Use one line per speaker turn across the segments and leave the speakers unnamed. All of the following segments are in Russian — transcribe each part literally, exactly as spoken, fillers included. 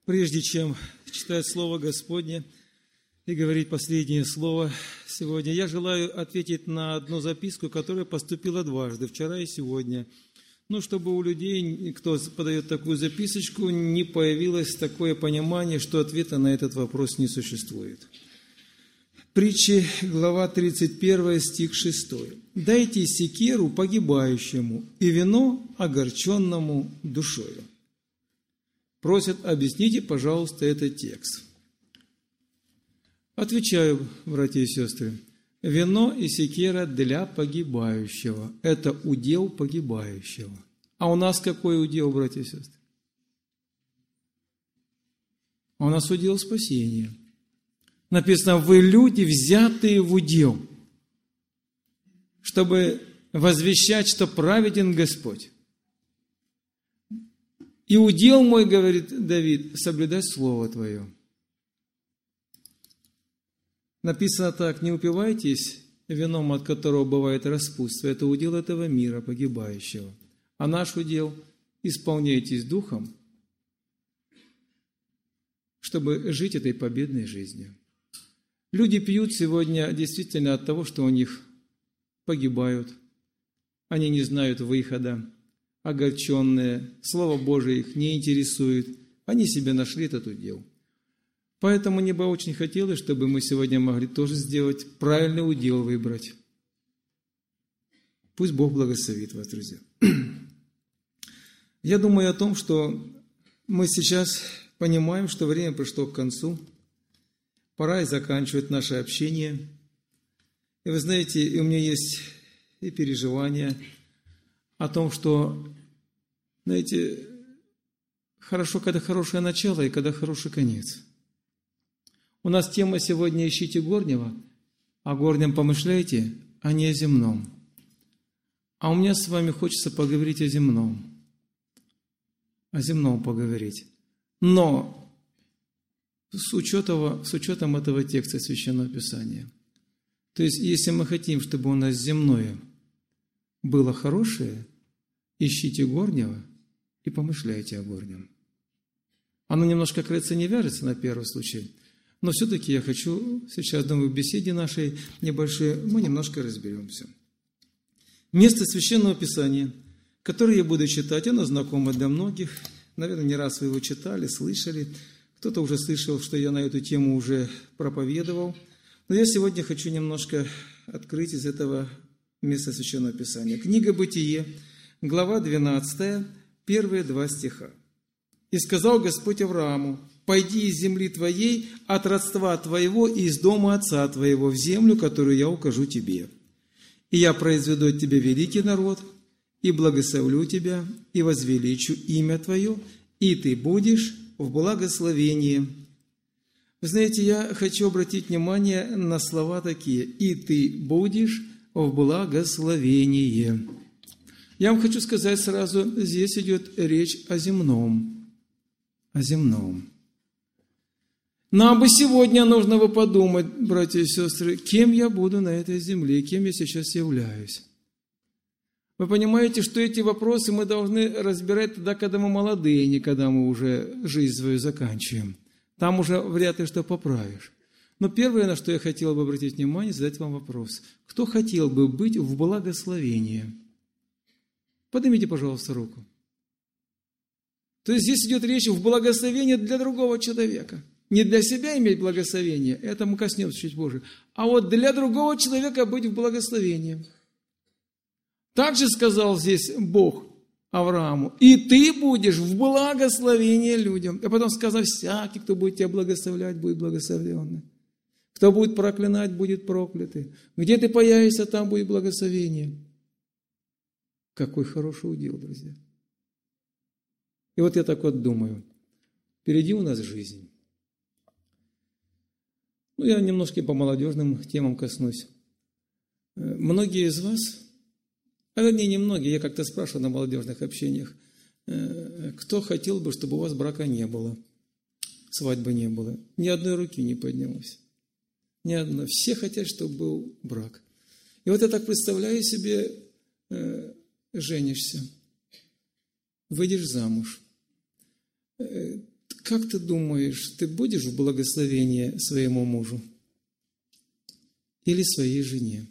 Прежде чем читать Слово Господне и говорить последнее слово сегодня, я желаю ответить на одну записку, которая поступила дважды, вчера и сегодня. Ну, чтобы у людей, кто подает такую записочку, не появилось такое понимание, что ответа на этот вопрос не существует. Притчи, глава тридцать один, стих шесть. «Дайте секеру погибающему и вино огорченному душою». Просят, объясните, пожалуйста, этот текст. Отвечаю, братья и сестры, вино и секера для погибающего. Это удел погибающего. А у нас какой удел, братья и сестры? А у нас удел спасения. Написано, вы люди, взятые в удел, чтобы возвещать, что праведен Господь. И удел мой, говорит Давид, соблюдать Слово Твое. Написано так, не упивайтесь вином, от которого бывает распутство. Это удел этого мира, погибающего. А наш удел – исполняйтесь Духом, чтобы жить этой победной жизнью. Люди пьют сегодня действительно от того, что у них погибают. Они не знают выхода, огорченные. Слово Божие их не интересует. Они себе нашли этот удел. Поэтому мне бы очень хотелось, чтобы мы сегодня могли тоже сделать правильный удел выбрать. Пусть Бог благословит вас, друзья. Я думаю о том, что мы сейчас понимаем, что время пришло к концу. Пора и заканчивать наше общение. И вы знаете, и у меня есть и переживания о том, что, знаете, хорошо, когда хорошее начало и когда хороший конец. У нас тема сегодня «Ищите горнего», о горнем помышляйте, а не о земном. А у меня с вами хочется поговорить о земном. О земном поговорить. Но с учетом, с учетом этого текста Священного Писания. То есть, если мы хотим, чтобы у нас земное было хорошее, ищите горнего и помышляйте о горнем. Оно немножко, кажется, не вяжется на первый случай, но все-таки я хочу сейчас, думаю, в беседе нашей небольшой мы немножко разберемся. Место Священного Писания, которое я буду читать, оно знакомо для многих. Наверное, не раз вы его читали, слышали. Кто-то уже слышал, что я на эту тему уже проповедовал. Но я сегодня хочу немножко открыть из этого места Священного Писания. Книга Бытие, глава двенадцатая, первые два стиха. «И сказал Господь Аврааму, пойди из земли твоей, от родства твоего и из дома отца твоего в землю, которую я укажу тебе. И я произведу от тебя великий народ, и благословлю тебя, и возвеличу имя твое, и ты будешь в благословении». Вы знаете, я хочу обратить внимание на слова такие. «И ты будешь в благословении». Я вам хочу сказать сразу, здесь идет речь о земном. О земном. Нам бы сегодня нужно бы подумать, братья и сестры, кем я буду на этой земле, кем я сейчас являюсь. Вы понимаете, что эти вопросы мы должны разбирать тогда, когда мы молодые, не когда мы уже жизнь свою заканчиваем. Там уже вряд ли что поправишь. Но первое, на что я хотел бы обратить внимание, задать вам вопрос. Кто хотел бы быть в благословении? Поднимите, пожалуйста, руку. То есть здесь идет речь в благословении для другого человека. Не для себя иметь благословение, это мы коснемся чуть позже, а вот для другого человека быть в благословении. Также сказал здесь Бог Аврааму, и ты будешь в благословении людям. А потом сказал, всякий, кто будет тебя благословлять, будет благословленный. Кто будет проклинать, будет проклятый. Где ты появишься, там будет благословение. Какой хороший удел, друзья. И вот я так вот думаю, впереди у нас жизнь. Ну, я немножко по молодежным темам коснусь. Многие из вас, а вернее, не многие, я как-то спрашивал на молодежных общениях, кто хотел бы, чтобы у вас брака не было, свадьбы не было. Ни одной руки не поднялось. Ни одной. Все хотят, чтобы был брак. И вот я так представляю себе, женишься, выйдешь замуж. как ты думаешь, ты будешь в благословении своему мужу или своей жене?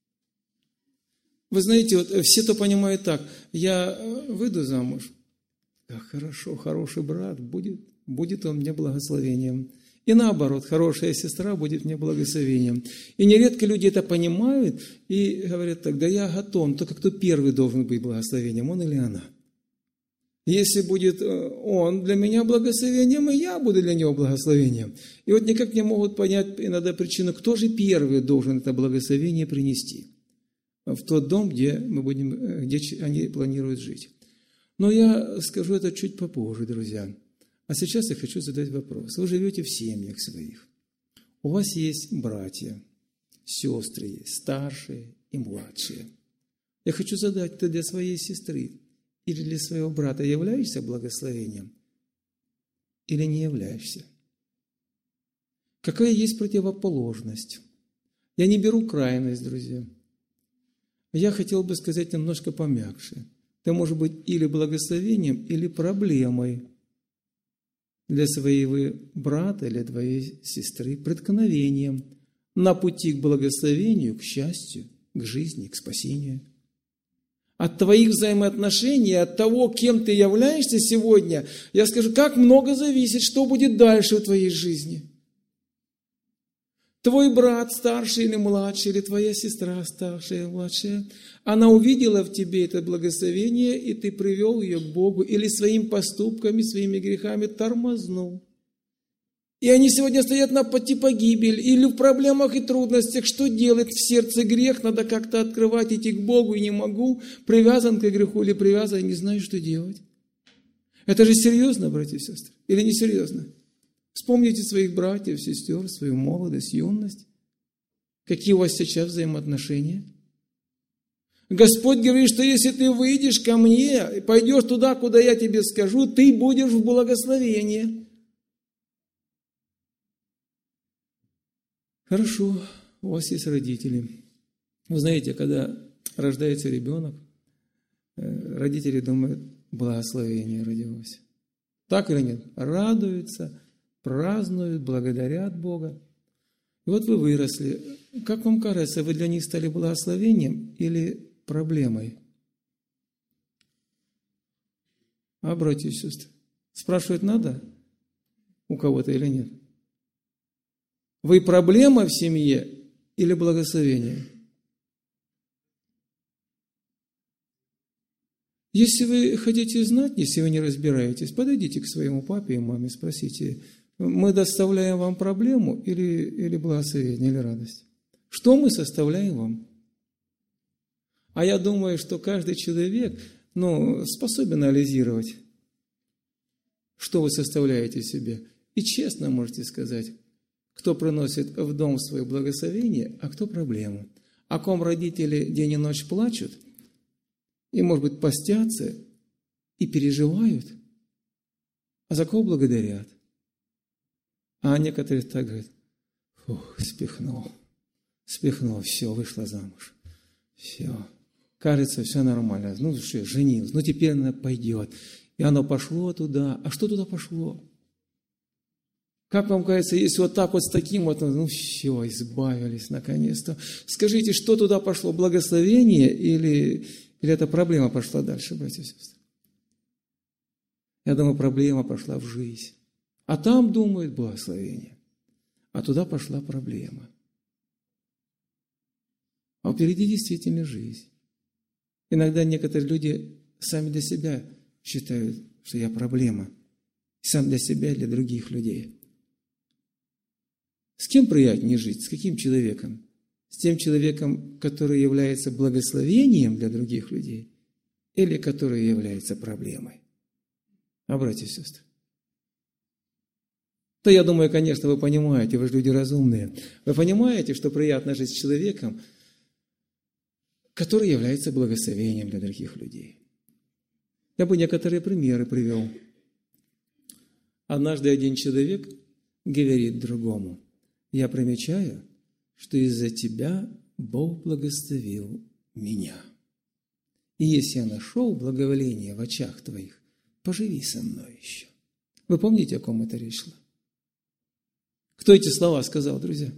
Вы знаете, вот все то понимают так: я выйду замуж, как хорошо, хороший брат, будет, будет он мне благословением. И наоборот, хорошая сестра будет мне благословением. И нередко люди это понимают и говорят так: да я готов, только кто первый должен быть благословением, он или она? Если будет он для меня благословением, и я буду для него благословением. И вот никак не могут понять иногда причину, кто же первый должен это благословение принести в тот дом, где мы будем, где они планируют жить. Но я скажу это чуть попозже, друзья. А сейчас я хочу задать вопрос. Вы живете в семьях своих. У вас есть братья, сестры есть, старшие и младшие. Я хочу задать, ты для своей сестры или для своего брата являешься благословением или не являешься? Какая есть противоположность? Я не беру крайность, друзья. Я хотел бы сказать немножко помягче. Ты можешь быть или благословением, или проблемой для своего брата или твоей сестры, преткновением на пути к благословению, к счастью, к жизни, к спасению. От твоих взаимоотношений, от того, кем ты являешься сегодня, я скажу, как много зависит, что будет дальше в твоей жизни. Твой брат старший или младший, или твоя сестра старшая или младшая, она увидела в тебе это благословение, и ты привел ее к Богу, или своими поступками, своими грехами тормознул. И они сегодня стоят на пути погибели, или в проблемах и трудностях. Что делать в сердце грех? Надо как-то открывать, идти к Богу, и не могу. Привязан к греху или привязан, не знаю, что делать. Это же серьезно, братья и сестры? Или не серьезно? Вспомните своих братьев, сестер, свою молодость, юность. Какие у вас сейчас взаимоотношения? Господь говорит, что если ты выйдешь ко мне и пойдешь туда, куда я тебе скажу, ты будешь в благословении. Хорошо, у вас есть родители. Вы знаете, когда рождается ребенок, родители думают, благословение родилось. Так или нет? Радуются, празднуют, благодарят Бога. И вот вы выросли. Как вам кажется, вы для них стали благословением или проблемой? А, братья и сестры, спрашивать надо у кого-то или нет? Вы проблема в семье или благословение? Если вы хотите знать, если вы не разбираетесь, подойдите к своему папе и маме, спросите, мы доставляем вам проблему или, или благословение, или радость? Что мы составляем вам? А я думаю, что каждый человек ну, способен анализировать, что вы составляете себе. И честно можете сказать, кто приносит в дом свое благословение, а кто проблему. О ком родители день и ночь плачут, и, может быть, постятся и переживают, а за кого благодарят. А некоторые так говорят, фух, спихнул, спихнул, все, вышла замуж, все, кажется, все нормально, ну что, женился, ну теперь она пойдет. И оно пошло туда, а что туда пошло? Как вам кажется, если вот так вот с таким вот, ну все, избавились наконец-то. Скажите, что туда пошло, благословение или, или эта проблема пошла дальше, братья и сестры? Я думаю, проблема пошла в жизнь. А там думают благословение. А туда пошла проблема. А впереди действительно жизнь. Иногда некоторые люди сами для себя считают, что я проблема. Сам для себя и для других людей. С кем приятнее жить? С каким человеком? С тем человеком, который является благословением для других людей, или который является проблемой? А, братья и сестры? То я думаю, конечно, вы понимаете, вы же люди разумные. Вы понимаете, что приятно жить с человеком, который является благословением для других людей. Я бы некоторые примеры привел. Однажды один человек говорит другому, я примечаю, что из-за тебя Бог благословил меня. И если я нашел благоволение в очах твоих, поживи со мной еще. Вы помните, о ком это речь шла? Кто эти слова сказал, друзья?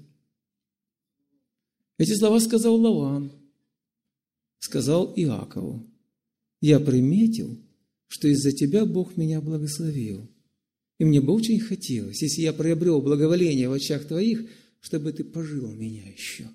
Эти слова сказал Лаван, сказал Иакову: «Я приметил, что из-за тебя Бог меня благословил, и мне бы очень хотелось, если я приобрел благоволение в очах твоих, чтобы ты пожил меня еще».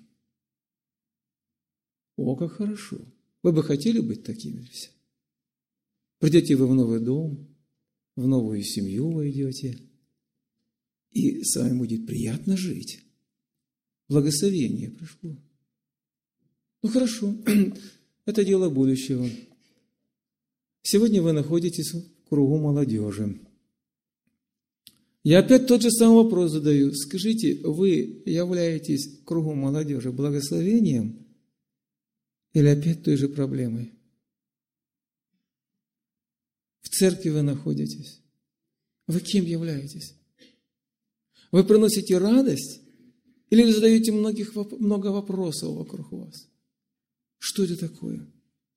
О, как хорошо! Вы бы хотели быть такими, друзья? Придете вы в новый дом, в новую семью войдете, и с вами будет приятно жить. Благословение пришло. Ну хорошо, это дело будущего. Сегодня вы находитесь в кругу молодежи. Я опять тот же самый вопрос задаю. Скажите, вы являетесь кругом молодежи благословением или опять той же проблемой? В церкви вы находитесь. Вы кем являетесь? Вы приносите радость или задаете многих, много вопросов вокруг вас? Что это такое?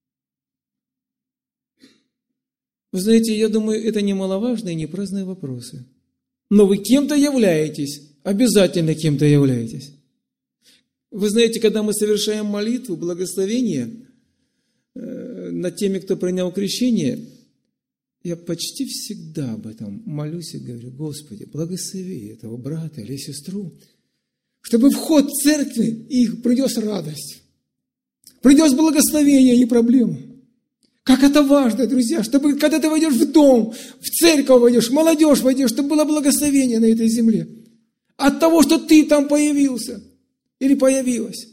Вы знаете, я думаю, это немаловажные, не праздные вопросы. Но вы кем-то являетесь, обязательно кем-то являетесь. Вы знаете, когда мы совершаем молитву, благословение э, над теми, кто принял крещение, я почти всегда об этом молюсь и говорю: Господи, благослови этого брата или сестру, чтобы вход в церкви их принес радость, принес благословение, а не проблему. Как это важно, друзья, чтобы когда ты войдешь в дом, в церковь войдешь, в молодежь войдешь, чтобы было благословение на этой земле. От того, что ты там появился или появилась.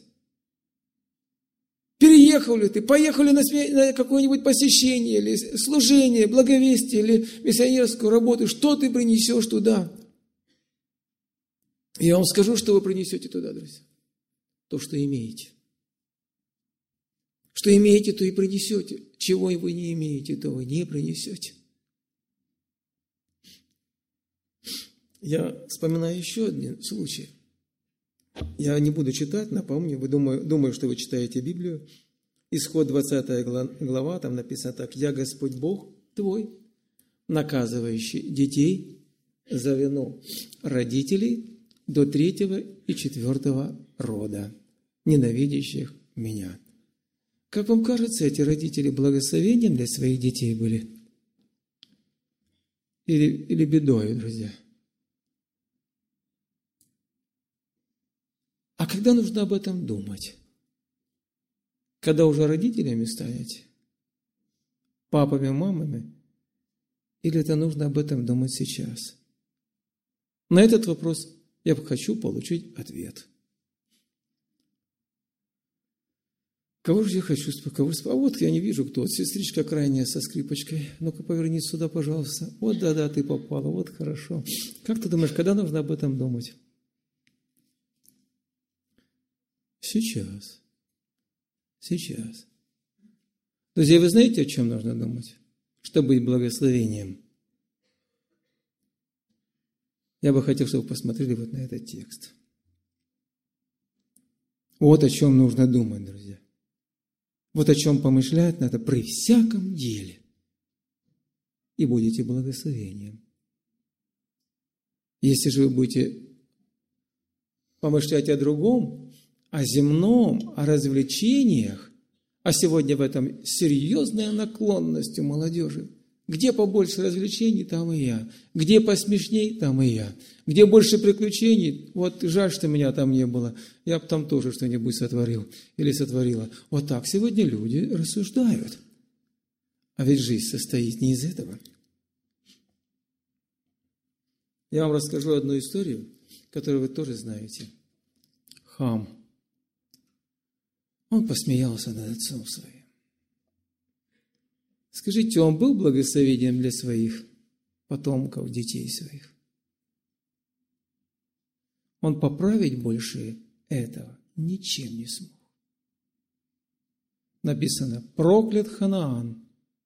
Переехал ли ты, поехал ли на какое-нибудь посещение, или служение, благовестие, или миссионерскую работу, что ты принесешь туда? Я вам скажу, что вы принесете туда, друзья. То, что имеете. Что имеете, то и принесете. Чего вы не имеете, то вы не принесете. Я вспоминаю еще один случай. Я не буду читать, напомню, вы думаю, думаю, что вы читаете Библию. Исход двадцатая глава, там написано так: «Я Господь Бог твой, наказывающий детей за вину родителей до третьего и четвертого рода, ненавидящих меня». Как вам кажется, эти родители благословением для своих детей были? Или, или бедой, друзья? А когда нужно об этом думать? Когда уже родителями станете? Папами, мамами? Или это нужно об этом думать сейчас? На этот вопрос я хочу получить ответ. Кого же я хочу спокойно? А вот я не вижу, кто. Вот сестричка крайняя со скрипочкой. Ну-ка, повернись сюда, пожалуйста. Вот, да-да, ты попала. Вот, хорошо. Как ты думаешь, когда нужно об этом думать? Сейчас. Сейчас. Друзья, вы знаете, о чем нужно думать, чтобы быть благословением? Я бы хотел, чтобы вы посмотрели вот на этот текст. Вот о чем нужно думать, друзья. Вот о чем помышлять надо при всяком деле. И будете благословением. Если же вы будете помышлять о другом, о земном, о развлечениях, а сегодня в этом серьезная наклонность у молодежи. Где побольше развлечений, там и я. Где посмешней, там и я. Где больше приключений, вот жаль, что меня там не было. Я бы там тоже что-нибудь сотворил или сотворила. Вот так сегодня люди рассуждают. А ведь жизнь состоит не из этого. Я вам расскажу одну историю, которую вы тоже знаете. Хам. Он посмеялся над отцом своим. Скажите, он был благословением для своих потомков, детей своих? Он поправить больше этого ничем не смог. Написано: проклят Ханаан.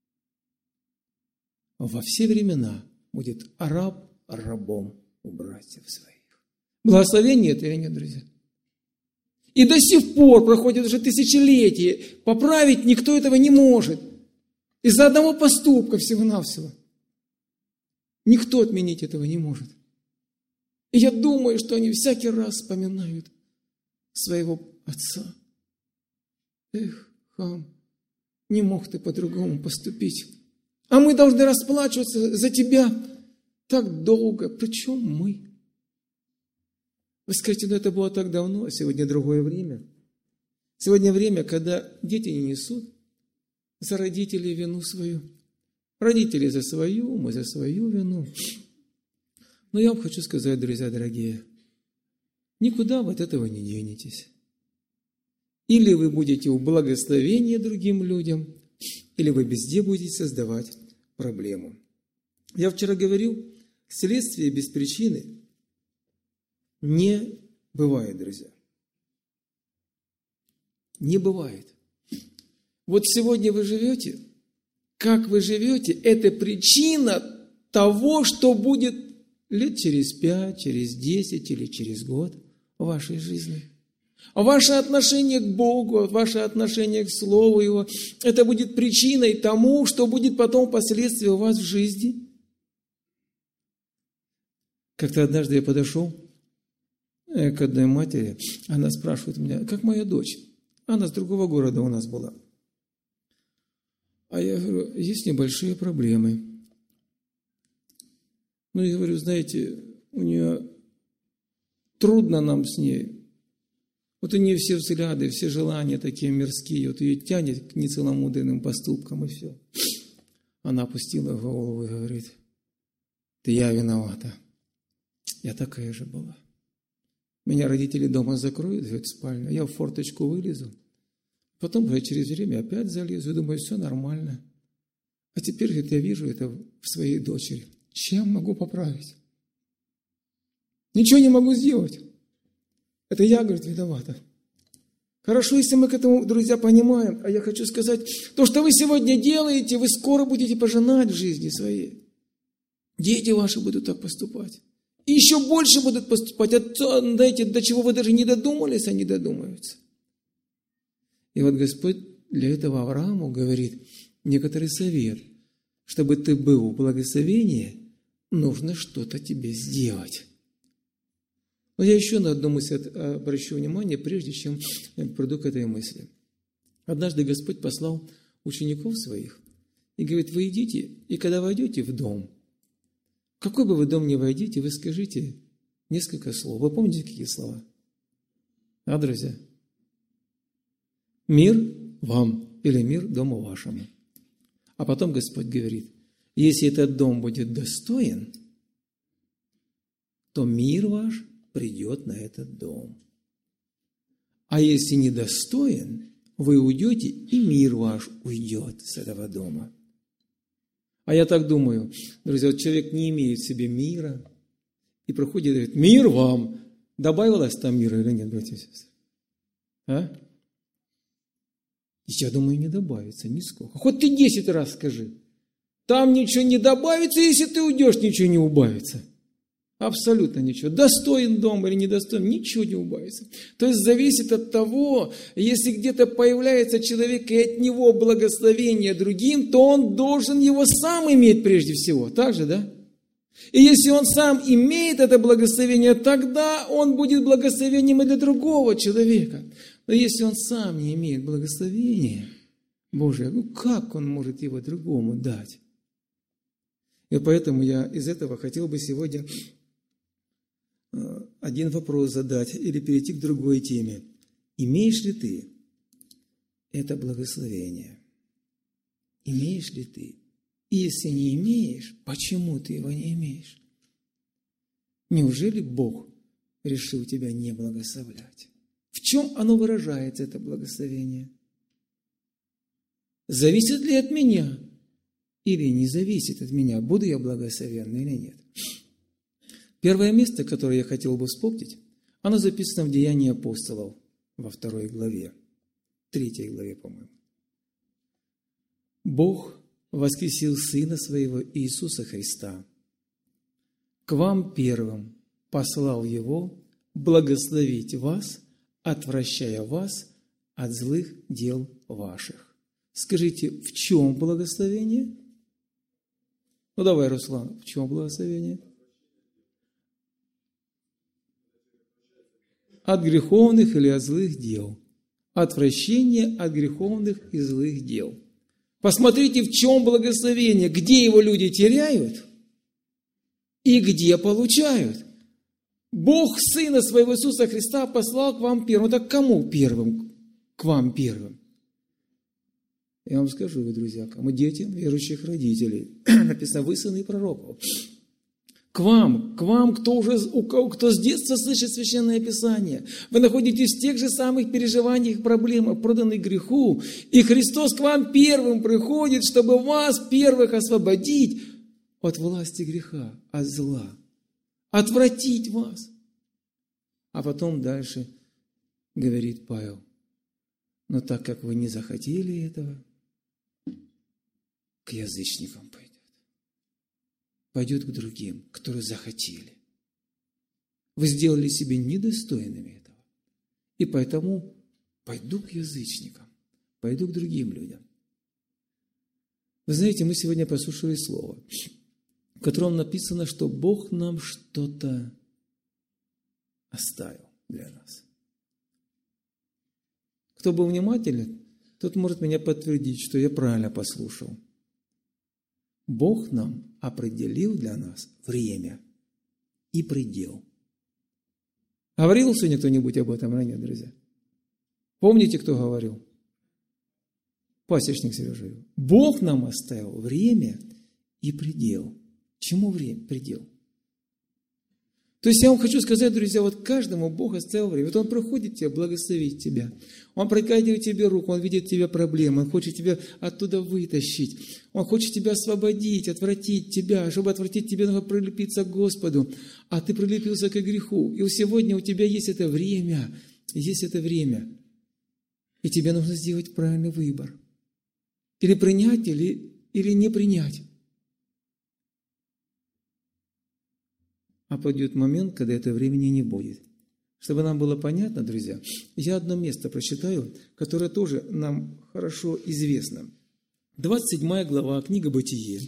Во все времена будет раб рабом у братьев своих. Благословение это или нет, друзья? И до сих пор проходит уже тысячелетия. Поправить никто этого не может. Из-за одного поступка всего-навсего. Никто отменить этого не может. И я думаю, что они всякий раз вспоминают своего отца. Эх, хам, не мог ты по-другому поступить. А мы должны расплачиваться за тебя так долго. Причем мы? Вы скажете, ну это было так давно, а сегодня другое время. Сегодня время, когда дети не несут за родителей вину свою. Родители за свою, мы за свою вину. Но я вам хочу сказать, друзья дорогие, никуда вы от этого не денетесь. Или вы будете в благословении другим людям, или вы везде будете создавать проблему. Я вчера говорил, следствие без причины не бывает, друзья. Не бывает. Вот сегодня вы живете, как вы живете, это причина того, что будет лет через пять, через десять или через год в вашей жизни. А ваше отношение к Богу, ваше отношение к Слову Его, это будет причиной тому, что будет потом впоследствии у вас в жизни. Как-то однажды я подошел к одной матери, она спрашивает меня, как моя дочь? Она с другого города у нас была. А я говорю, есть небольшие проблемы. Ну, я говорю, знаете, у нее трудно нам с ней. Вот у нее все взгляды, все желания такие мирские. Вот ее тянет к нецеломудренным поступкам, и все. Она опустила голову и говорит, это я виновата. Я такая же была. Меня родители дома закроют, говорят, в спальню. Я в форточку вылезу. Потом, говорит, через время опять залезу. И думаю, все нормально. А теперь, говорит, я вижу это в своей дочери. Чем могу поправить? Ничего не могу сделать. Это я, говорит, виновата. Хорошо, если мы к этому, друзья, понимаем. А я хочу сказать, то, что вы сегодня делаете, вы скоро будете пожинать в жизни своей. Дети ваши будут так поступать. И еще больше будут поступать. А то, знаете, до чего вы даже не додумались, они додумаются. И вот Господь для этого Аврааму говорит некоторый совет. Чтобы ты был в благословении, нужно что-то тебе сделать. Но я еще на одну мысль обращу внимание, прежде чем приду к этой мысли. Однажды Господь послал учеников своих и говорит, вы идите, и когда войдете в дом, в какой бы вы дом ни войдете, вы скажите несколько слов. Вы помните, какие слова? А, друзья? Мир вам или мир дому вашему. А потом Господь говорит, если этот дом будет достоин, то мир ваш придет на этот дом. А если недостоин, вы уйдете, и мир ваш уйдет с этого дома. А я так думаю, друзья, вот человек не имеет в себе мира, и проходит и говорит, мир вам. Добавилось там мира или нет, братья и сестры? А? Я думаю, не добавится нисколько. Хоть ты десять раз скажи. Там ничего не добавится, если ты уйдешь, ничего не убавится. Абсолютно ничего. Достоин дом или недостоин, ничего не убавится. То есть зависит от того, если где-то появляется человек и от него благословение другим, то он должен его сам иметь прежде всего. Так же, да? И если он сам имеет это благословение, тогда он будет благословением и для другого человека. Но если он сам не имеет благословения Божия, ну как он может его другому дать? И поэтому я из этого хотел бы сегодня один вопрос задать или перейти к другой теме. Имеешь ли ты это благословение? Имеешь ли ты? И если не имеешь, почему ты его не имеешь? Неужели Бог решил тебя не благословлять? В чем оно выражается, это благословение? Зависит ли от меня? Или не зависит от меня, буду я благословенный или нет? Первое место, которое я хотел бы вспомнить, оно записано в Деянии апостолов во второй главе, третьей главе, по-моему. Бог воскресил Сына Своего Иисуса Христа. К вам первым послал Его благословить вас, отвращая вас от злых дел ваших. Скажите, в чем благословение? Ну давай, Руслан, в чем благословение? От греховных или от злых дел. Отвращение от греховных и злых дел. Посмотрите, в чем благословение, где его люди теряют и где получают. Бог Сына Своего Иисуса Христа послал к вам первым. Так кому первым? К вам первым. Я вам скажу, вы, друзья, кому? Детям верующих родителей. Написано, вы сыны пророков. К вам, к вам, кто уже, кто с детства слышит Священное Писание. Вы находитесь в тех же самых переживаниях, проблемах, проданных греху. И Христос к вам первым приходит, чтобы вас первых освободить от власти греха, от зла. Отвратить вас. А потом дальше говорит Павел. Но так как вы не захотели этого, к язычникам пойдет. Пойдет к другим, которые захотели. Вы сделали себя недостойными этого. И поэтому пойду к язычникам, пойду к другим людям. Вы знаете, мы сегодня послушали слово, в котором написано, что Бог нам что-то оставил для нас. Кто был внимателен, тот может меня подтвердить, что я правильно послушал. Бог нам определил для нас время и предел. Говорил сегодня кто-нибудь об этом ранее, друзья? Помните, кто говорил? Пасечник Сережа. Бог нам оставил время и предел. Чему время? Предел. То есть я вам хочу сказать, друзья, вот каждому Бог оставил время. Вот Он приходит тебе благословить тебя. Он протягивает тебе руку, Он видит тебе проблемы, Он хочет тебя оттуда вытащить. Он хочет тебя освободить, отвратить тебя. Чтобы отвратить тебя, нужно прилепиться к Господу. А ты прилепился к греху. И сегодня у тебя есть это время. Есть это время. И тебе нужно сделать правильный выбор. Или принять, или, или не принять. А придет момент, когда этого времени не будет. Чтобы нам было понятно, друзья, я одно место прочитаю, которое тоже нам хорошо известно. двадцать седьмая глава, книга Бытие.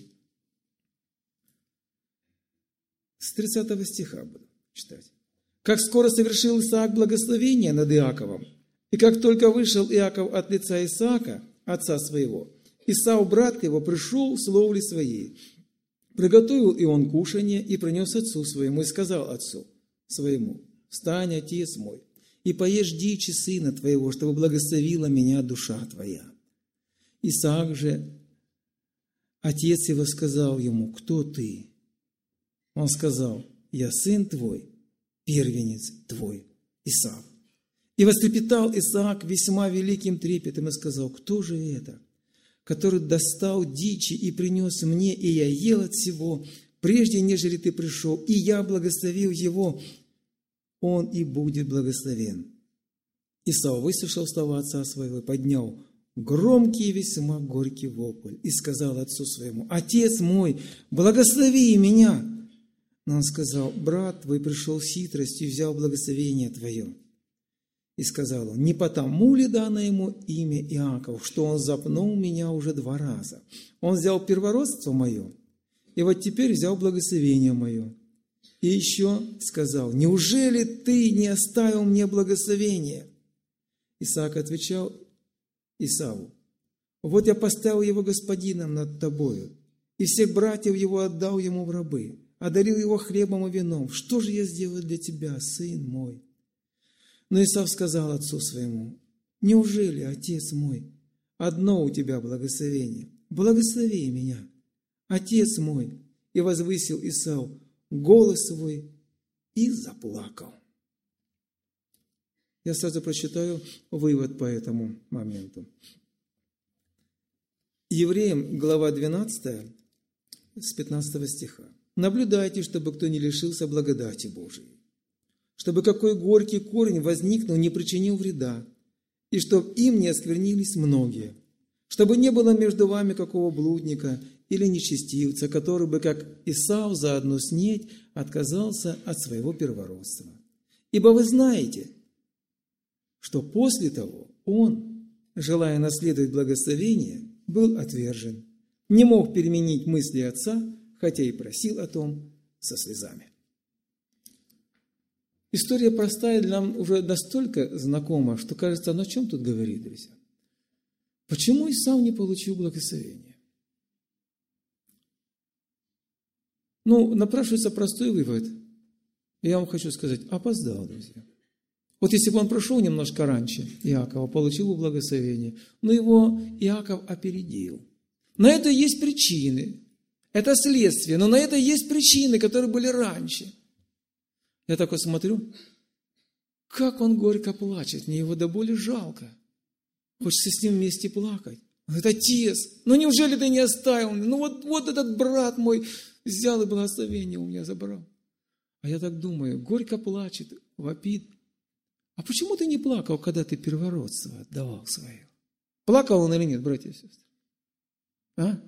С тридцатого стиха буду читать. «Как скоро совершил Исаак благословение над Иаковом, и как только вышел Иаков от лица Исаака, отца своего, Исав, брат его, пришел с ловли своей. Приготовил и он кушанье, и принес отцу своему, и сказал отцу своему: «Встань, отец мой, и поешь дичи сына твоего, чтобы благословила меня душа твоя». Исаак же, отец его, сказал ему: «Кто ты?» Он сказал: «Я сын твой, первенец твой, Исав». И вострепетал Исаак весьма великим трепетом и сказал: «Кто же это, который достал дичи и принес мне, и я ел от всего, прежде нежели ты пришел, и я благословил его, он и будет благословен». Исав выслушал слова отца своего и поднял громкий и весьма горький вопль и сказал отцу своему: «Отец мой, благослови меня». Но он сказал: «Брат твой пришел с хитростью и взял благословение твое». И сказал он: «Не потому ли дано ему имя Иаков, что он запнул меня уже два раза? Он взял первородство мое, и вот теперь взял благословение мое». И еще сказал: «Неужели ты не оставил мне благословение?» Исаак отвечал Исаву: «Вот я поставил его господином над тобою, и всех братьев его отдал ему в рабы, одарил его хлебом и вином. Что же я сделаю для тебя, сын мой?» Но Исав сказал отцу своему: «Неужели, отец мой, одно у тебя благословение? Благослови меня, отец мой». И возвысил Исав голос свой и заплакал. Я сразу прочитаю вывод по этому моменту. Евреям, глава двенадцатая, с пятнадцатого стиха. «Наблюдайте, чтобы кто не лишился благодати Божией, чтобы какой горький корень возникнул, не причинил вреда, и чтоб им не осквернились многие, чтобы не было между вами какого блудника или нечестивца, который бы, как Исав, заодно снеть, отказался от своего первородства. Ибо вы знаете, что после того он, желая наследовать благословение, был отвержен, не мог переменить мысли отца, хотя и просил о том со слезами. История простая, для нам уже настолько знакома, что кажется, ну о чем тут говорит, друзья? Почему Исав не получил благословения? Ну, напрашивается простой вывод. Я вам хочу сказать, опоздал, друзья. Вот если бы он прошел немножко раньше Иакова, получил бы благословение, но его Иаков опередил. На это есть причины. Это следствие, но на это есть причины, которые были раньше. Я так вот смотрю, как он горько плачет, мне его до боли жалко. Хочется с ним вместе плакать. Он говорит, отец, ну неужели ты не оставил меня? Ну вот, вот этот брат мой взял и благословение у меня забрал. А я так думаю, горько плачет, вопит. А почему ты не плакал, когда ты первородство отдавал свое? Плакал он или нет, братья и сестры? А?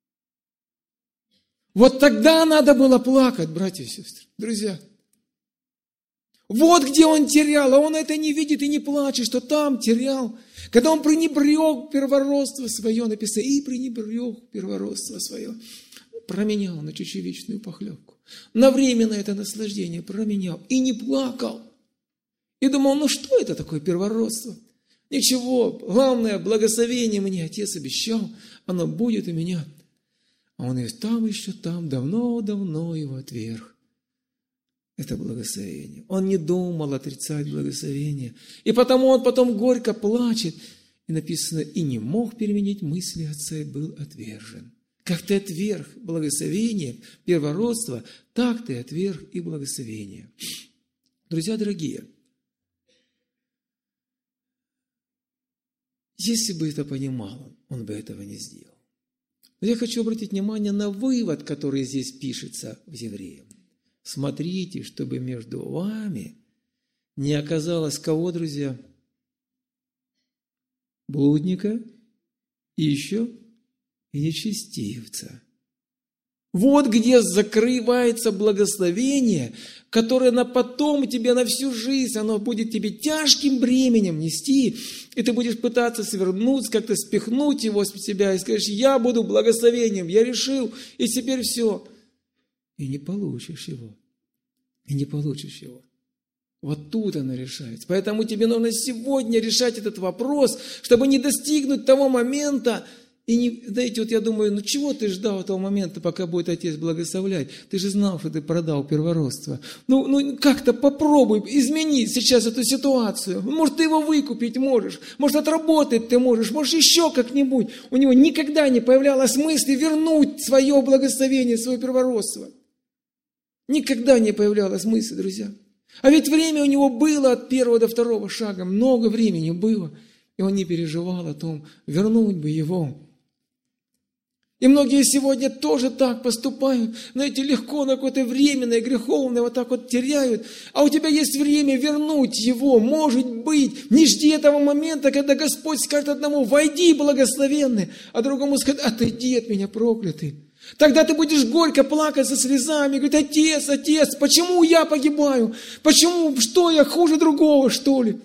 Вот тогда надо было плакать, братья и сестры, друзья. Вот где он терял, а он это не видит и не плачет, что там терял. Когда он пренебрег первородство свое, написано, и пренебрег первородство свое, променял на чечевичную похлебку. На временное это наслаждение променял и не плакал. И думал, ну что это такое первородство? Ничего, главное, благословение мне Отец обещал, оно будет у меня. А он говорит, там еще, там, давно-давно его отверг. Это благословение. Он не думал отрицать благословение. И потому он потом горько плачет. И написано, и не мог переменить мысли отца, и был отвержен. Как ты отверг благословение, первородство, так ты отверг и благословение. Друзья дорогие, если бы это понимал, он бы этого не сделал. Но я хочу обратить внимание на вывод, который здесь пишется в Евреям. Смотрите, чтобы между вами не оказалось кого, друзья? Блудника и еще и нечестивца. Вот где закрывается благословение, которое на потом тебе на всю жизнь, оно будет тебе тяжким бременем нести, и ты будешь пытаться свернуть, как-то спихнуть его с себя, и скажешь, я буду благословением, я решил, и теперь все. И не получишь его. И не получишь его. Вот тут оно решается. Поэтому тебе нужно сегодня решать этот вопрос, чтобы не достигнуть того момента. И не, знаете, вот я думаю, ну чего ты ждал того момента, пока будет Отец благословлять? Ты же знал, что ты продал первородство. Ну, ну как-то попробуй изменить сейчас эту ситуацию. Может, ты его выкупить можешь. Может, отработать ты можешь. Может, еще как-нибудь. У него никогда не появлялось мысли вернуть свое благословение, свое первородство. Никогда не появлялась мысль, друзья. А ведь время у него было от первого до второго шага. Много времени было. И он не переживал о том, вернуть бы его. И многие сегодня тоже так поступают. Знаете, легко на какое-то временное, греховное вот так вот теряют. А у тебя есть время вернуть его. Может быть, не жди этого момента, когда Господь скажет одному, войди, благословенный, а другому скажет, отойди от меня, проклятый. Тогда ты будешь горько плакать со слезами, говорить, отец, отец, почему я погибаю? Почему, что я хуже другого, что ли?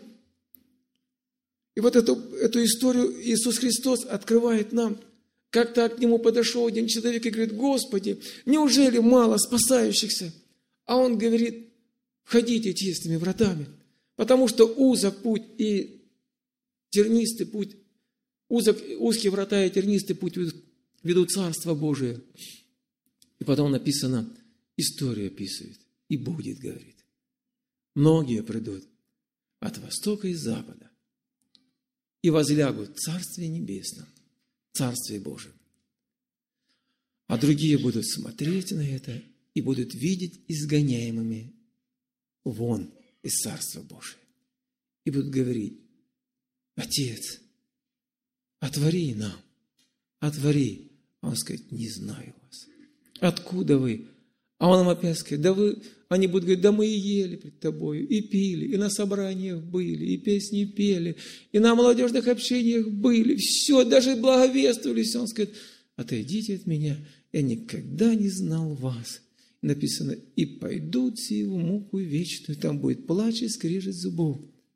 И вот эту, эту историю Иисус Христос открывает нам. Как-то к нему подошел один человек и говорит, Господи, неужели мало спасающихся? А он говорит, входите тесными вратами, потому что узок путь и тернистый путь, узок, узкие врата и тернистый путь ведут, ведут Царство Божие. И потом написано, история описывает, и будет, говорит. Многие придут от востока и запада и возлягут в Царстве Небесном, Царстве Божьем. А другие будут смотреть на это и будут видеть изгоняемыми вон из Царства Божия. И будут говорить, Отец, отвори нам, отвори. А он скажет, не знаю вас. Откуда вы? А он им опять скажет, да вы, они будут говорить, да мы и ели пред тобою, и пили, и на собраниях были, и песни пели, и на молодежных общениях были, все, даже благовествовали, все. Он скажет, отойдите от меня, я никогда не знал вас. И написано, и пойдут все в муку вечную, там будет плач и скрежет зубов.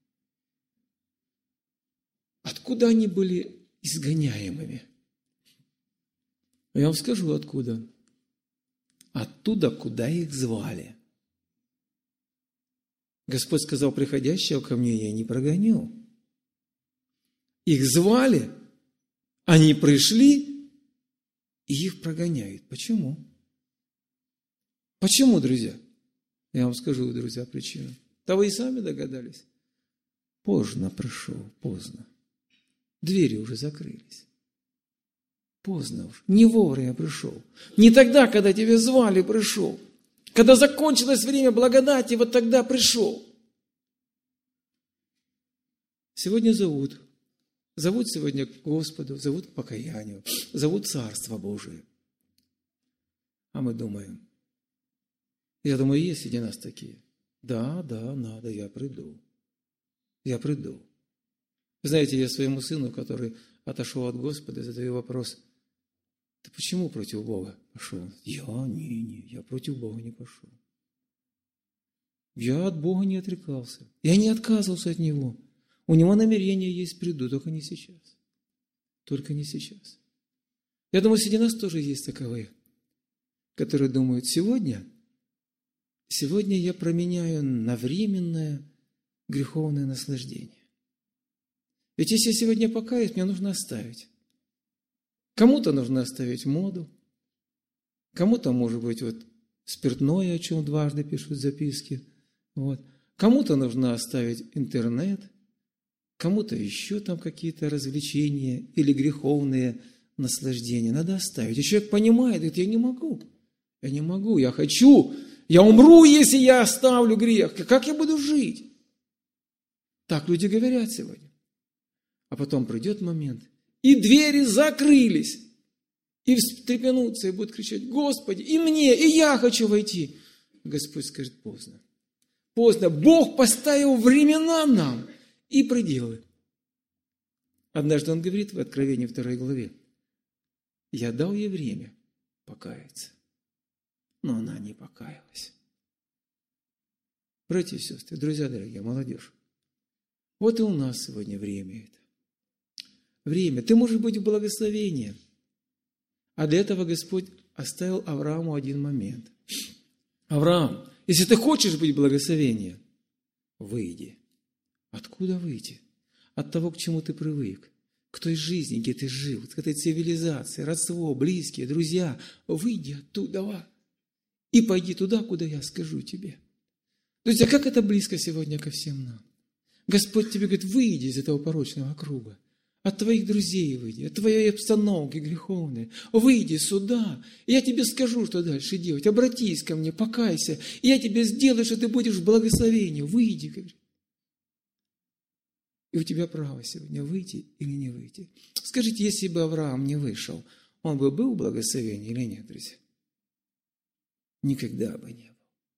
Откуда они были изгоняемыми? Я вам скажу, откуда. оттуда, куда их звали. Господь сказал: приходящего ко мне я не прогоню. Их звали, они пришли, и их прогоняют. Почему? Почему, друзья? Я вам скажу, друзья, причину. Да вы и сами догадались. Поздно пришел, поздно. Двери уже закрылись. Поздно уж. Не вовремя пришел. Не тогда, когда тебя звали, пришел. Когда закончилось время благодати, вот тогда пришел. Сегодня зовут. Зовут сегодня к Господу, зовут к покаянию, зовут Царство Божие. А мы думаем, я думаю, есть среди нас такие. Да, да, надо, я приду. Я приду. Знаете, я своему сыну, который отошел от Господа, задаю вопрос: ты почему против Бога пошел? Я, не, не, я против Бога не пошел. Я от Бога не отрекался. Я не отказывался от Него. У Него намерение есть, приду, только не сейчас. Только не сейчас. Я думаю, среди нас тоже есть таковые, которые думают: сегодня, сегодня я променяю на временное греховное наслаждение. Ведь если я сегодня покаюсь, мне нужно оставить. Кому-то нужно оставить моду, кому-то, может быть, вот спиртное, о чем дважды пишут записки. Вот. Кому-то нужно оставить интернет, кому-то еще там какие-то развлечения или греховные наслаждения. Надо оставить. И человек понимает, говорит: я не могу, я не могу, я хочу, я умру, если я оставлю грех. Как я буду жить? Так люди говорят сегодня. А потом придет момент, и двери закрылись, и встрепенутся, и будут кричать: Господи, и мне, и я хочу войти. Господь скажет: поздно. Поздно. Бог поставил времена нам и пределы. Однажды Он говорит в Откровении второй главе: я дал ей время покаяться, но она не покаялась. Братья и сестры, друзья дорогие, молодежь, вот и у нас сегодня время это. Время. Ты можешь быть в благословении. А для этого Господь оставил Аврааму один момент. Авраам, если ты хочешь быть в благословении, выйди. Откуда выйти? От того, к чему ты привык. К той жизни, где ты жил, к этой цивилизации, родство, близкие, друзья. Выйди оттуда и пойди туда, куда я скажу тебе. Друзья, как это близко сегодня ко всем нам. Господь тебе говорит: выйди из этого порочного круга. От твоих друзей выйди, от твоей обстановки греховной. Выйди сюда, и я тебе скажу, что дальше делать. Обратись ко мне, покайся, и я тебе сделаю, что ты будешь в благословении. Выйди, говорит. И у тебя право сегодня выйти или не выйти. Скажите, если бы Авраам не вышел, он бы был в благословении или нет, друзья? Никогда бы не был.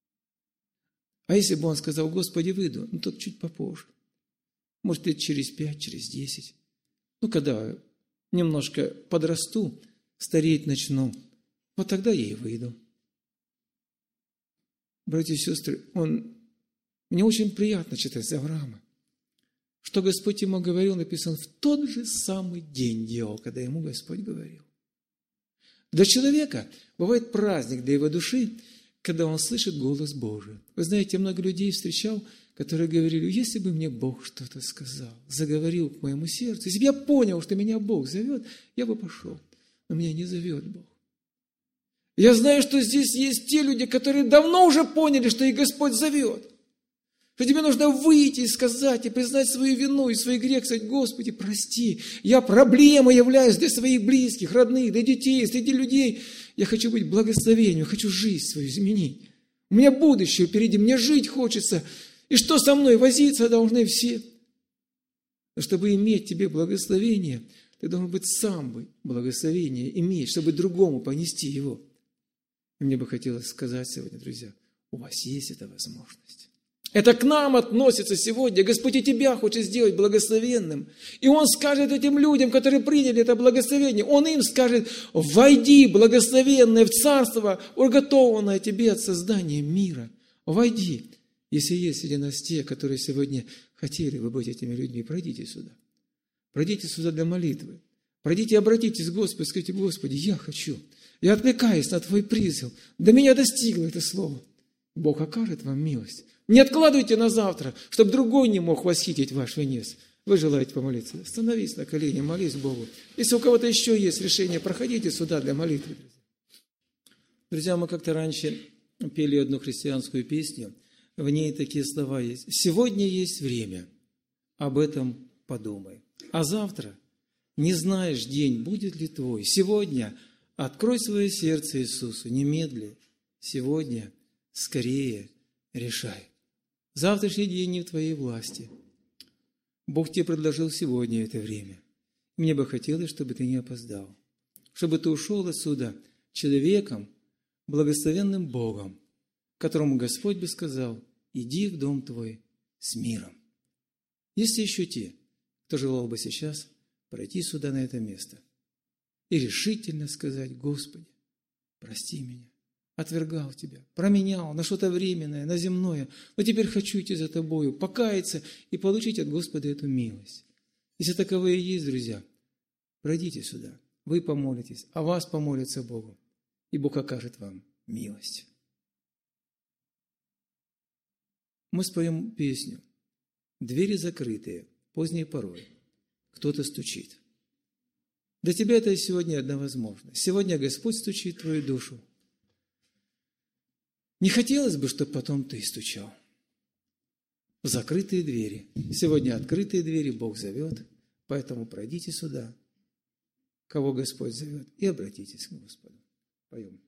А если бы он сказал: Господи, выйду, ну только чуть попозже. Может, лет через пять, через десять. Ну, когда немножко подрасту, стареть начну, вот тогда я и выйду. Братья и сестры, он... мне очень приятно читать Авраама, что Господь ему говорил, написано, в тот же самый день делал, когда ему Господь говорил. Для человека бывает праздник для его души, когда он слышит голос Божий. Вы знаете, я много людей встречал, которые говорили: если бы мне Бог что-то сказал, заговорил к моему сердцу, если бы я понял, что меня Бог зовет, я бы пошел. Но меня не зовет Бог. Я знаю, что здесь есть те люди, которые давно уже поняли, что их Господь зовет. Что тебе нужно выйти и сказать, и признать свою вину и свой грех, сказать: Господи, прости, я проблема являюсь для своих близких, родных, для детей, среди людей. Я хочу быть благословением, я хочу жизнь свою изменить. У меня будущее впереди, мне жить хочется. И что со мной? Возиться должны все. Но чтобы иметь тебе благословение, ты должен быть сам бы благословение иметь, чтобы другому понести его. И мне бы хотелось сказать сегодня, друзья, у вас есть эта возможность. Это к нам относится сегодня. Господь и тебя хочет сделать благословенным. И Он скажет этим людям, которые приняли это благословение, Он им скажет: войди, благословенное, в царство, уготованное тебе от создания мира. Войди. Если есть среди нас те, которые сегодня хотели бы быть этими людьми, пройдите сюда. Пройдите сюда для молитвы. Пройдите и обратитесь к Господу, скажите: Господи, я хочу. Я отвлекаюсь на Твой призыв. До меня достигло это слово. Бог окажет вам милость. Не откладывайте на завтра, чтобы другой не мог восхитить ваш венец. Вы желаете помолиться? Становись на колени, молись Богу. Если у кого-то еще есть решение, проходите сюда для молитвы. Друзья, мы как-то раньше пели одну христианскую песню. В ней такие слова есть. «Сегодня есть время, об этом подумай. А завтра не знаешь, день будет ли твой. Сегодня открой свое сердце Иисусу, немедли. Сегодня скорее решай. Завтрашний день не в твоей власти. Бог тебе предложил сегодня это время. Мне бы хотелось, чтобы ты не опоздал, чтобы ты ушел отсюда человеком, благословенным Богом, которому Господь бы сказал: иди в дом твой с миром». Есть еще те, кто желал бы сейчас пройти сюда, на это место, и решительно сказать: Господи, прости меня, отвергал Тебя, променял на что-то временное, на земное, но теперь хочу идти за Тобою, покаяться и получить от Господа эту милость. Если таковые есть, друзья, пройдите сюда, вы помолитесь, а вас помолится Богу, и Бог окажет вам милость. Мы споем песню «Двери закрытые, поздней порой, кто-то стучит». Для тебя это сегодня одна возможность. Сегодня Господь стучит в твою душу. Не хотелось бы, чтобы потом ты стучал в закрытые двери. Сегодня открытые двери Бог зовет, поэтому пройдите сюда, кого Господь зовет, и обратитесь к Господу. Поем.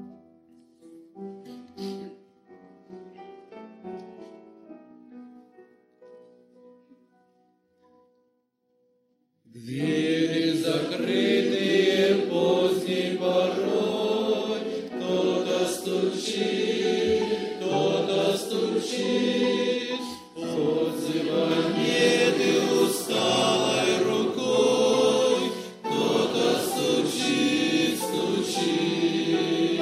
Двери закрытые поздней порой, кто-то стучит, кто-то стучит, отзыва нет и усталой рукой, кто-то стучит, стучит.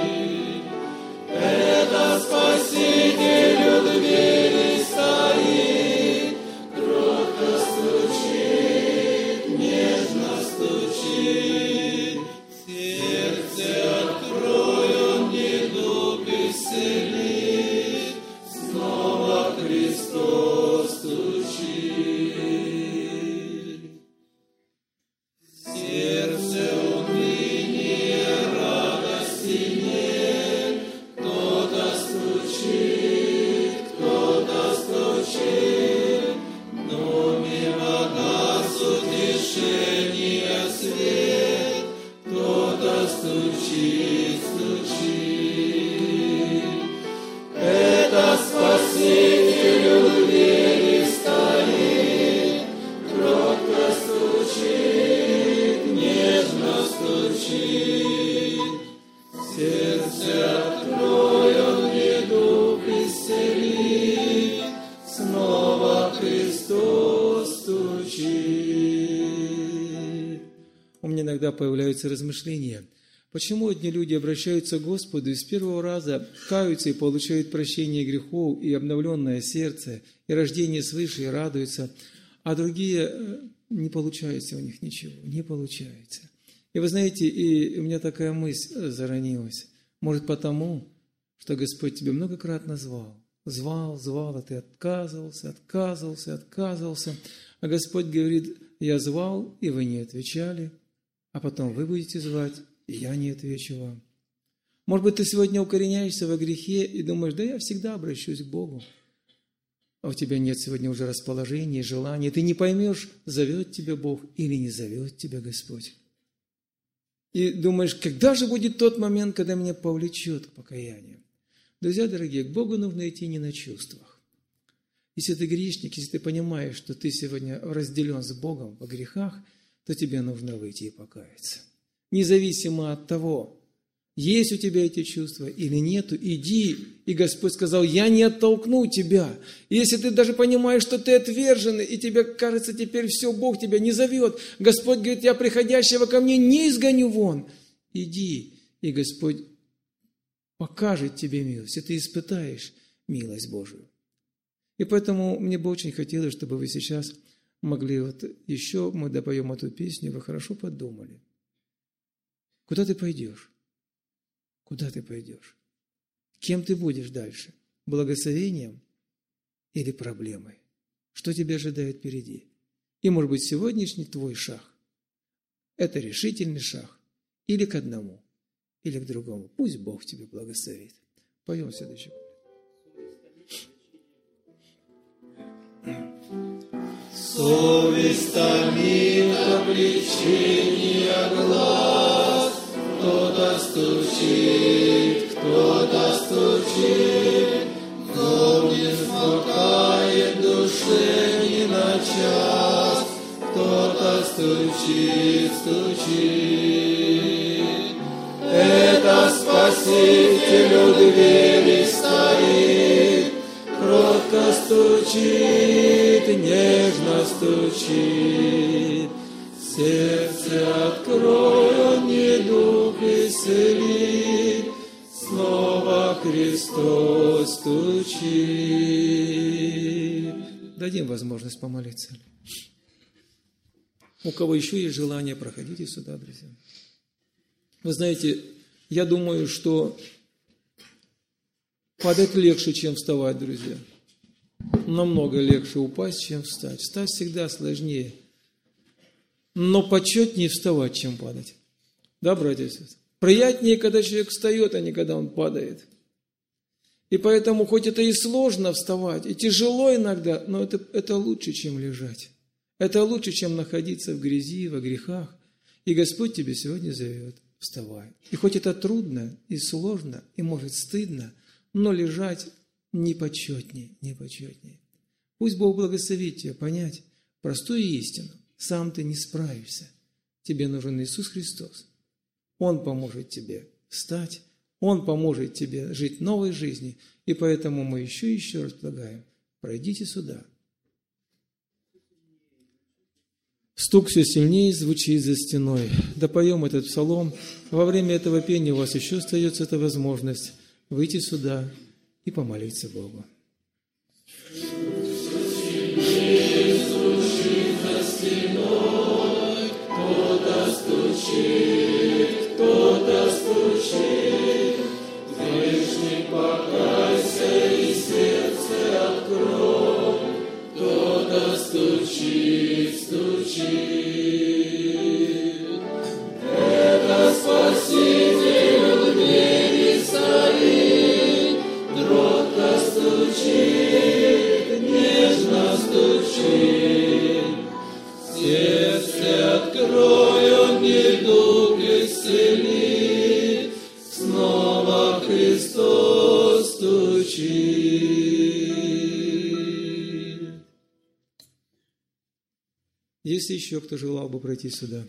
Это Спаситель у двери стоит, кротко стучит, нежно стучит. Сердце открой, он недуг исцелит, снова Христос стучит. Сердце уныние, радости нет, кто-то стучит, кто-то стучит, но мимо нас утешение свет, кто-то стучит, стучит. Это Спаситель у двери стоит, кротко стучит, нежно стучит. Сердце открой, он недуг исцелит, снова Христос стучит.
У меня иногда появляются размышления, почему одни люди обращаются к Господу и с первого раза каются и получают прощение грехов и обновленное сердце, и рождение свыше, и радуются, а другие не получается у них ничего, не получается. И вы знаете, и у меня такая мысль заронилась, может потому, что Господь тебя многократно звал, звал, звал, а ты отказывался, отказывался, отказывался, а Господь говорит: я звал, и вы не отвечали, а потом вы будете звать, и я не отвечу вам. Может быть, ты сегодня укореняешься во грехе и думаешь: да я всегда обращусь к Богу. А у тебя нет сегодня уже расположения, желания. Ты не поймешь, зовет тебя Бог или не зовет тебя Господь. И думаешь, когда же будет тот момент, когда меня повлечет к покаянию? Друзья дорогие, к Богу нужно идти не на чувствах. Если ты грешник, если ты понимаешь, что ты сегодня разделен с Богом во грехах, то тебе нужно выйти и покаяться. Независимо от того, есть у тебя эти чувства или нету, иди. И Господь сказал: я не оттолкну тебя. И если ты даже понимаешь, что ты отверженный, и тебе кажется, теперь все, Бог тебя не зовет, Господь говорит: я приходящего ко мне не изгоню вон. Иди, и Господь покажет тебе милость, и ты испытаешь милость Божию. И поэтому мне бы очень хотелось, чтобы вы сейчас могли, вот еще мы допоем эту песню, вы хорошо подумали. Куда ты пойдешь? Куда ты пойдешь? Кем ты будешь дальше? Благословением или проблемой? Что тебя ожидает впереди? И, может быть, сегодняшний твой шаг – это решительный шаг или к одному, или к другому. Пусть Бог тебе благословит. Поем следующий.
Совесть томит обличения глаз, кто-то стучит, кто-то стучит, кто не смолкает душе ни на час, кто-то стучит, стучит. Это Спаситель у двери стоит, кротко стучит, нежно стучит. Сердце открой, Он недуг исцелит, снова Христос стучит.
Дадим возможность помолиться. У кого еще есть желание, проходите сюда, друзья. Вы знаете, я думаю, что падать легче, чем вставать, друзья. Намного легче упасть, чем встать. Встать всегда сложнее. Но почетнее вставать, чем падать. Да, братья и сестры? Приятнее, когда человек встает, а не когда он падает. И поэтому, хоть это и сложно вставать, и тяжело иногда, но это, это лучше, чем лежать. Это лучше, чем находиться в грязи, во грехах. И Господь тебе сегодня зовет: вставай. И хоть это трудно и сложно, и может стыдно, но лежать не почетнее, не почетнее. Пусть Бог благословит тебя понять простую истину. Сам ты не справишься. Тебе нужен Иисус Христос. Он поможет тебе встать, Он поможет тебе жить новой жизнью. И поэтому мы еще и еще раз предлагаем: пройдите сюда. Стук все сильнее звучит за стеной. Допоем этот псалом. Во время этого пения у вас еще остается эта возможность выйти сюда и помолиться Богу.
Кто-то стучит, кто-то стучит, грешник, покайся и сердце открой. Кто-то стучит, стучит. Это Спаситель у двери стоит, кротко стучит, нежно стучит. Сердце открой, Он недуг исцелит, снова Христос стучит.
Есть еще кто желал бы пройти сюда?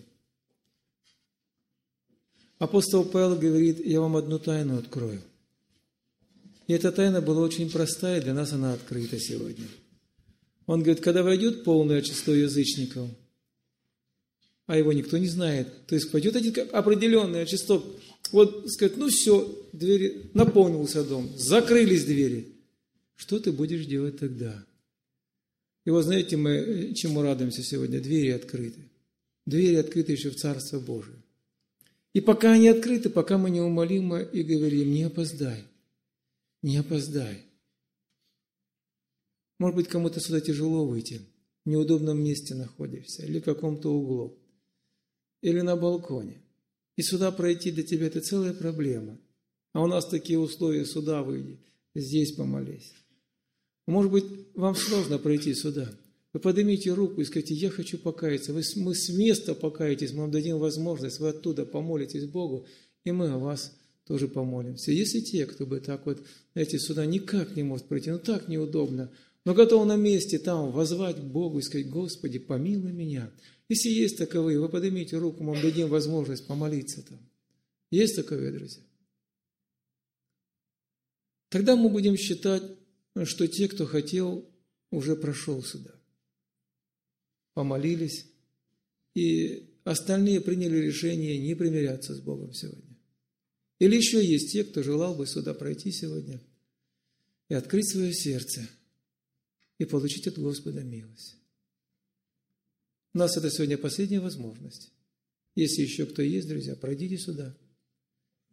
Апостол Павел говорит: я вам одну тайну открою. И эта тайна была очень простая, для нас она открыта сегодня. Он говорит: когда войдет полное число язычников, а его никто не знает, то есть пойдет один определенное число, вот сказать: ну все, двери, наполнился дом, закрылись двери. Что ты будешь делать тогда? И вот знаете, мы чему радуемся сегодня? Двери открыты. Двери открыты еще в Царство Божие. И пока они открыты, пока мы неумолимо и говорим: не опоздай, не опоздай. Может быть, кому-то сюда тяжело выйти, в неудобном месте находишься, или в каком-то углу, или на балконе. И сюда пройти для тебя – это целая проблема. А у нас такие условия: сюда выйди, здесь помолись. Может быть, вам сложно пройти сюда. Вы поднимите руку и скажите: я хочу покаяться. Вы, мы с места покаетесь, мы вам дадим возможность, вы оттуда помолитесь Богу, и мы о вас тоже помолимся. Если те, кто бы так вот, знаете, сюда никак не может пройти, ну так неудобно, но готов на месте там воззвать к Богу и сказать: Господи, помилуй меня. Если есть таковые, вы поднимите руку, мы вам дадим возможность помолиться там. Есть таковые, друзья? Тогда мы будем считать, что те, кто хотел, уже прошел сюда. Помолились, и остальные приняли решение не примиряться с Богом сегодня. Или еще есть те, кто желал бы сюда пройти сегодня и открыть свое сердце, и получить от Господа милость. У нас это сегодня последняя возможность. Если еще кто есть, друзья, пройдите сюда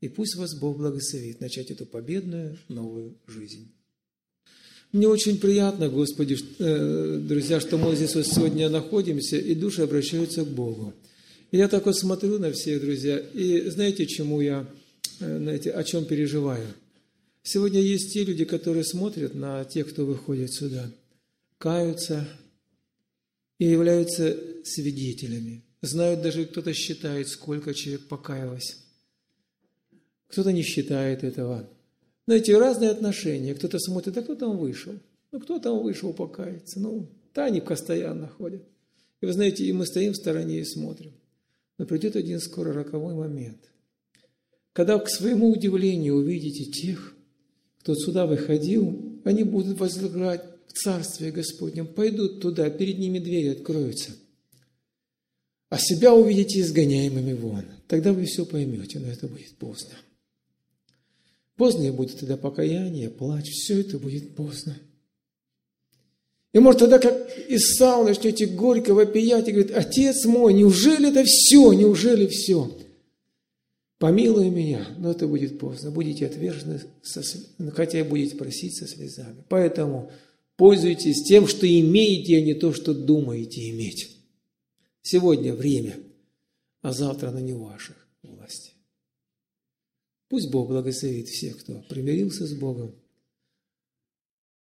И пусть вас Бог благословит начать эту победную новую жизнь. Мне очень приятно, Господи, друзья, что мы здесь вот сегодня находимся, и души обращаются к Богу. И я так вот смотрю на всех, друзья, и знаете, чему я, знаете, о чем переживаю? Сегодня есть те люди, которые смотрят на тех, кто выходит сюда, каются и являются свидетелями. Знают, даже кто-то считает, сколько человек покаялось. Кто-то не считает этого. Знаете, разные отношения. Кто-то смотрит, а кто там вышел? Ну, кто там вышел покаяться? Ну, да, они постоянно ходят. И вы знаете, и мы стоим в стороне и смотрим. Но придет один скоро роковой момент, когда к своему удивлению увидите тех, кто сюда выходил, они будут возлагать в Царствие Господнем, пойдут туда, перед ними двери откроются. А себя увидите изгоняемыми вон. Тогда вы все поймете, но это будет поздно. Поздно будет тогда покаяние, плач, все это будет поздно. И может тогда, как Исав, начнете горько вопиять и говорит: Отец мой, неужели это все, неужели все? Помилуй меня, но это будет поздно. Будете отвержены, со, хотя и будете просить со слезами. Поэтому пользуйтесь тем, что имеете, а не то, что думаете иметь. Сегодня время, а завтра оно не в ваших власти. Пусть Бог благословит всех, кто примирился с Богом,